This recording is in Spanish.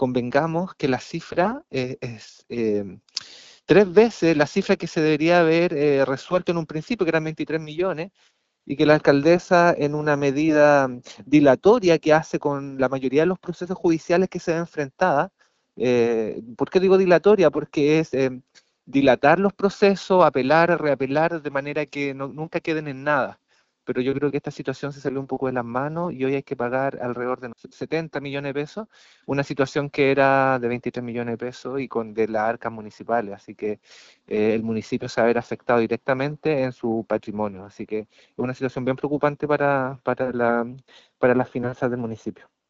convengamos que la cifra es 3 veces la cifra que se debería haber resuelto en un principio, que eran 23 millones, y que la alcaldesa, en una medida dilatoria que hace con la mayoría de los procesos judiciales que se ve enfrentada, ¿por qué digo dilatoria? Porque es dilatar los procesos, apelar, reapelar, de manera que nunca queden en nada. Pero yo creo que esta situación se salió un poco de las manos y hoy hay que pagar alrededor de 70 millones de pesos, una situación que era de 23 millones de pesos y con de las arcas municipales, así que el municipio se va a ver afectado directamente en su patrimonio, así que es una situación bien preocupante para las finanzas del municipio.